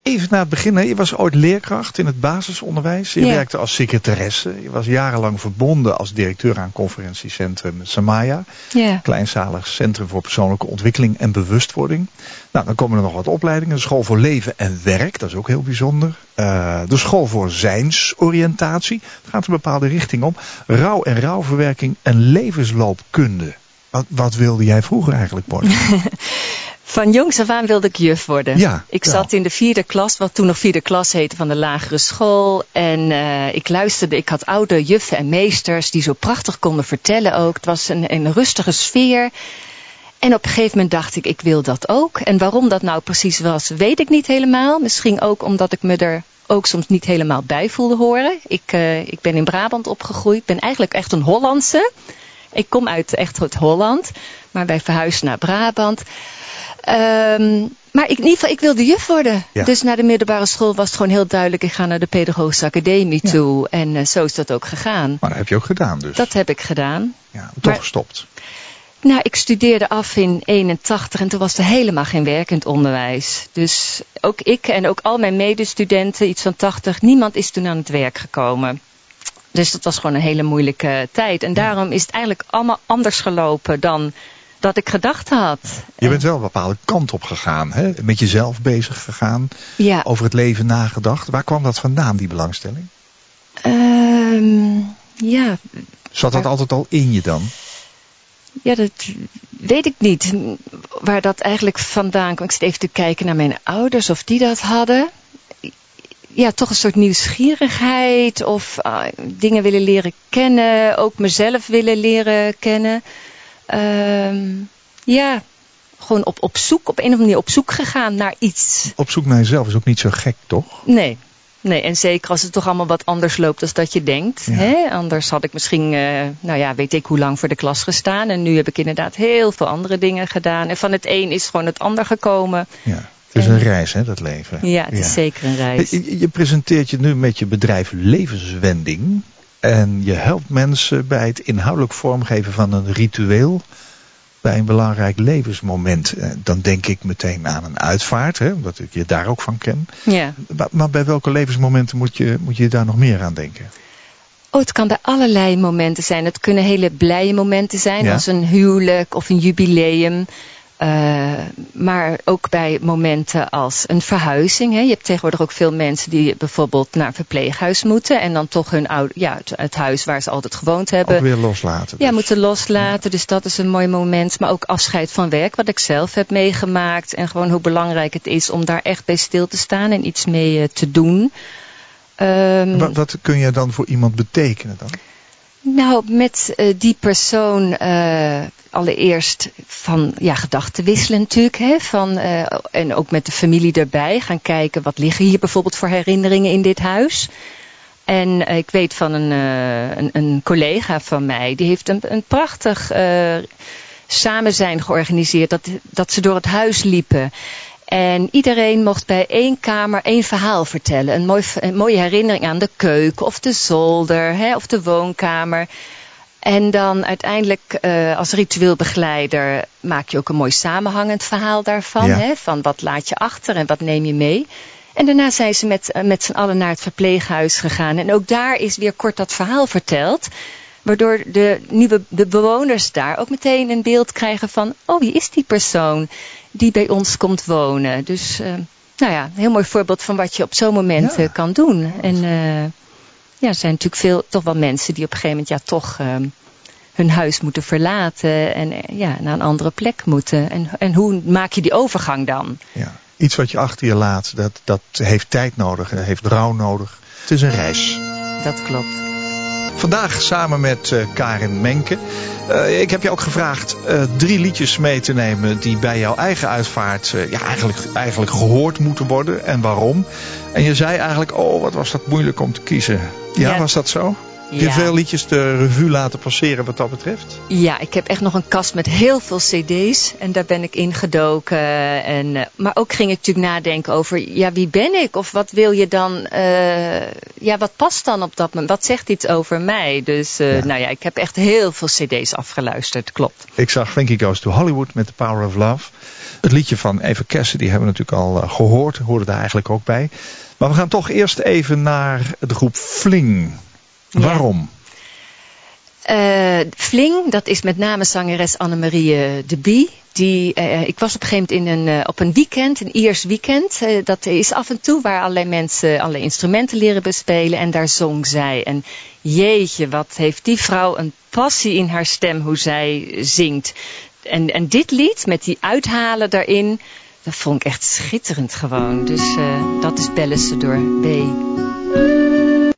Even naar het begin. Hè. Je was ooit leerkracht in het basisonderwijs. Je werkte als secretaresse. Je was jarenlang verbonden als directeur aan conferentiecentrum Samaya. Ja. Kleinschalig Centrum voor Persoonlijke Ontwikkeling en Bewustwording. Nou, dan komen er nog wat opleidingen. De School voor Leven en Werk, dat is ook heel bijzonder. De School voor Zijnsoriëntatie. Het gaat een bepaalde richting om. Rouw en rouwverwerking en levensloopkunde. Wat wilde jij vroeger eigenlijk worden? Van jongs af aan wilde ik juf worden. Ja, ik zat in de 4e klas, wat toen nog 4e klas heette, van de lagere school. En ik luisterde, ik had oude juffen en meesters die zo prachtig konden vertellen ook. Het was een rustige sfeer. En op een gegeven moment dacht ik wil dat ook. En waarom dat nou precies was, weet ik niet helemaal. Misschien ook omdat ik me er ook soms niet helemaal bij voelde horen. Ik ben in Brabant opgegroeid. Ik ben eigenlijk echt een Hollandse. Ik kom uit echt het Holland. Maar wij verhuisden naar Brabant. Maar in ieder geval, ik wilde juf worden. Ja. Dus na de middelbare school was het gewoon heel duidelijk. Ik ga naar de Pedagogische Academie toe. En zo is dat ook gegaan. Maar dat heb je ook gedaan dus. Dat heb ik gedaan. Ja, toch gestopt. Nou, ik studeerde af in 81 en toen was er helemaal geen werkend onderwijs. Dus ook ik en ook al mijn medestudenten, iets van 80, niemand is toen aan het werk gekomen. Dus dat was gewoon een hele moeilijke tijd. En daarom is het eigenlijk allemaal anders gelopen dan dat ik gedacht had. Je bent wel een bepaalde kant op gegaan, hè? Met jezelf bezig gegaan, ja. Over het leven nagedacht. Waar kwam dat vandaan, die belangstelling? Ja. Zat dat altijd al in je dan? Ja, dat weet ik niet. Waar dat eigenlijk vandaan kwam. Ik zit even te kijken naar mijn ouders, of die dat hadden. Ja, toch een soort nieuwsgierigheid. Of dingen willen leren kennen. Ook mezelf willen leren kennen. Ja, gewoon op zoek, op een of andere manier op zoek gegaan naar iets. Op zoek naar jezelf is ook niet zo gek, toch? Nee, en zeker als het toch allemaal wat anders loopt dan dat je denkt. Ja. Hè? Anders had ik misschien, weet ik hoe lang voor de klas gestaan. En nu heb ik inderdaad heel veel andere dingen gedaan. En van het een is gewoon het ander gekomen. Ja. Het is een reis, hè, dat leven. Ja, het is zeker een reis. Je presenteert je nu met je bedrijf Levenswending. En je helpt mensen bij het inhoudelijk vormgeven van een ritueel bij een belangrijk levensmoment. Dan denk ik meteen aan een uitvaart, hè, omdat ik je daar ook van ken. Ja. Maar bij welke levensmomenten moet je daar nog meer aan denken? Oh, het kan bij allerlei momenten zijn. Het kunnen hele blije momenten zijn, als een huwelijk of een jubileum. Maar ook bij momenten als een verhuizing. Hè. Je hebt tegenwoordig ook veel mensen die bijvoorbeeld naar een verpleeghuis moeten. En dan toch het huis waar ze altijd gewoond hebben. Ook weer loslaten. Dus. Ja, moeten loslaten. Dus dat is een mooi moment. Maar ook afscheid van werk, wat ik zelf heb meegemaakt. En gewoon hoe belangrijk het is om daar echt bij stil te staan en iets mee te doen. Wat kun je dan voor iemand betekenen dan? Nou, met die persoon allereerst van gedachten wisselen natuurlijk. Hè, en ook met de familie erbij. Gaan kijken, wat liggen hier bijvoorbeeld voor herinneringen in dit huis. En ik weet van een collega van mij. Die heeft een prachtig samen zijn georganiseerd. Dat ze door het huis liepen. En iedereen mocht bij één kamer één verhaal vertellen. Een mooie herinnering aan de keuken of de zolder of de woonkamer. En dan uiteindelijk als ritueelbegeleider maak je ook een mooi samenhangend verhaal daarvan. Ja. Hè, van wat laat je achter en wat neem je mee. En daarna zijn ze met z'n allen naar het verpleeghuis gegaan. En ook daar is weer kort dat verhaal verteld. Waardoor de bewoners daar ook meteen een beeld krijgen van, oh, wie is die persoon die bij ons komt wonen. Dus een heel mooi voorbeeld van wat je op zo'n moment kan doen. En er zijn natuurlijk toch wel mensen die op een gegeven moment toch hun huis moeten verlaten en naar een andere plek moeten. En hoe maak je die overgang dan? Ja. Iets wat je achter je laat, dat heeft tijd nodig, dat heeft rouw nodig. Het is een reis. Dat klopt. Vandaag samen met Karin Menke. Ik heb je ook gevraagd 3 liedjes mee te nemen die bij jouw eigen uitvaart eigenlijk gehoord moeten worden. En waarom? En je zei eigenlijk, wat was dat moeilijk om te kiezen. Ja, was dat zo? Heb je veel liedjes de revue laten passeren wat dat betreft? Ja, ik heb echt nog een kast met heel veel cd's. En daar ben ik ingedoken. Maar ook ging ik natuurlijk nadenken over, ja, wie ben ik? Of wat wil je dan, wat past dan op dat moment? Wat zegt iets over mij? Dus nou ja, ik heb echt heel veel cd's afgeluisterd, klopt. Ik zag Frankie Goes to Hollywood met The Power of Love. Het liedje van Eva Cassidy hebben we natuurlijk al gehoord. Hoorde daar eigenlijk ook bij. Maar we gaan toch eerst even naar de groep Fling. Ja. Waarom? Fling, dat is met name zangeres Annemarie de Bie. Ik was op een gegeven moment op een weekend, een Iers weekend. Dat is af en toe waar allerlei mensen allerlei instrumenten leren bespelen. En daar zong zij. En jeetje, wat heeft die vrouw een passie in haar stem hoe zij zingt. En dit lied met die uithalen daarin, dat vond ik echt schitterend gewoon. Dus dat is Bellen ze door B.